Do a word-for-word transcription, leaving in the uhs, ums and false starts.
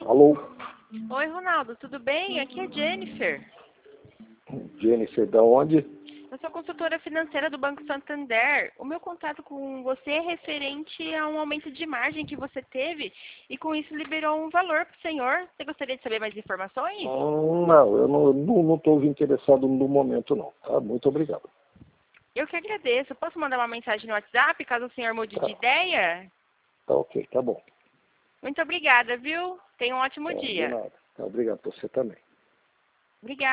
Alô? Oi, Ronaldo, tudo bem? Aqui é Jennifer. Jennifer, da onde? Eu sou consultora financeira do Banco Santander. O meu contato com você é referente a um aumento de margem que você teve e com isso liberou um valor para o senhor. Você gostaria de saber mais informações? Hum, não, eu não estou não, não interessado no momento não. Tá? Muito obrigado. Eu que agradeço. Posso mandar uma mensagem no WhatsApp caso o senhor mude Tá. de ideia? Tá ok, tá bom. Muito obrigada, viu? Tenha um ótimo Tá, de dia. nada. Tá, obrigado, você também. Obrigada.